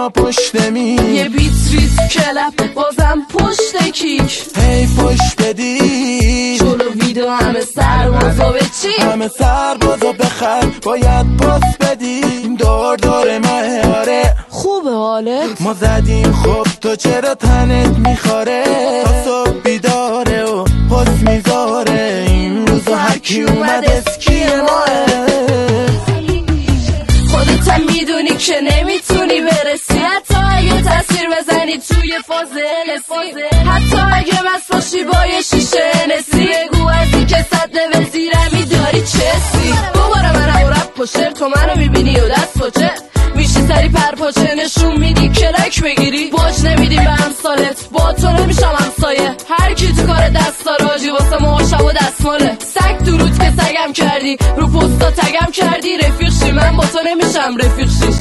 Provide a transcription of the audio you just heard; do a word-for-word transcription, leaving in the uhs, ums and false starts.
پشت می یه بیت ریز کلپ بازم پشت کیک هی پشت بدی جلو ویدو همه سربازا به چی؟ همه سربازا بخر باید پاس بدی دور دور ماه آره خوبه حالت؟ ما زدیم خب تو چرا تنت میخواره تا صبح بیداره و پاس میذاره این روزا هرکی اومد اسکی ماه خودت هم میدونی که نمیتونی برسی حتی اگه تصویر بزنی توی فاز نسی حتی اگه بس باشی با یه شیشه نسی بگو از این که صد لول زیرمی داری چسی دوباره من هم رپ پشر تو منو میبینی و دست پاچه میشی سری پرپاچه نشون میدی کلک بگیری باج نمیدیم به همسالت با تو نمیشم همسایه هر کی تو کار دستا راجی واسه موشب و دستماله سگ درود که سگم کردی رو پستا تگم کردی رفیق شی من با تو نمیشم رفیق شی